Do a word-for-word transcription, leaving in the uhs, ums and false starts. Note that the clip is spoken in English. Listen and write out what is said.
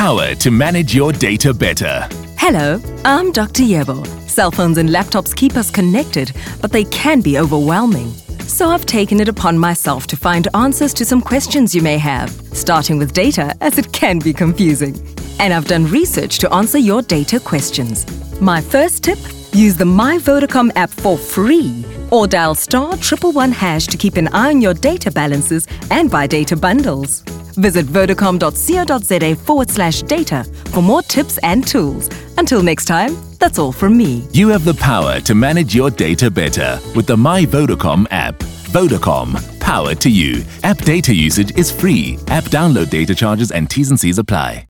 power to manage your data better. Hello, I'm Doctor Yebo. Cell phones and laptops keep us connected, but they can be overwhelming. So I've taken it upon myself to find answers to some questions you may have, starting with data, as it can be confusing. And I've done research to answer your data questions. My first tip, use the My Vodacom app for free, or dial star triple one hash to keep an eye on your data balances and buy data bundles. Visit vodacom.co.za forward slash data for more tips and tools. Until next time, that's all from me. You have the power to manage your data better with the My Vodacom app. Vodacom, power to you. App data usage is free. App download data charges and T's and C's apply.